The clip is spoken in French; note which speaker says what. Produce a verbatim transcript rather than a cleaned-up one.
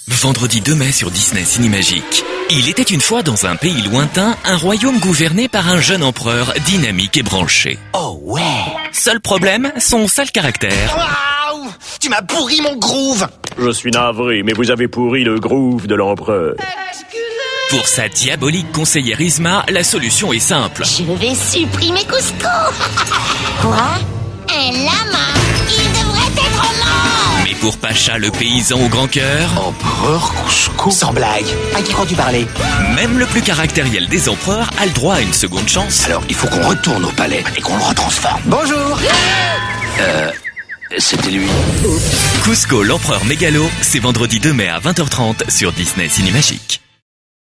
Speaker 1: Vendredi deux mai sur Disney Cinémagique. Il était une fois dans un pays lointain, un royaume gouverné par un jeune empereur dynamique et branché.
Speaker 2: Oh ouais.
Speaker 1: Seul problème, son sale caractère.
Speaker 2: Waouh, tu m'as pourri mon groove.
Speaker 3: Je suis navré, mais vous avez pourri le groove de l'empereur.
Speaker 1: Pour sa diabolique conseillère Isma, la solution est simple.
Speaker 4: Je vais supprimer Cusco. Quoi? Un lama? Il devrait être mort.
Speaker 1: Mais pour Pacha le paysan au grand cœur,
Speaker 2: Empereur Cusco. Sans blague, à qui crois-tu parler?
Speaker 1: même le plus caractériel des empereurs a le droit à une seconde chance.
Speaker 2: Alors il faut qu'on retourne au palais et qu'on le retransforme. Bonjour. Euh... C'était lui.
Speaker 1: Cusco l'empereur mégalo, c'est vendredi deux mai à vingt heures trente sur Disney Cinémagique.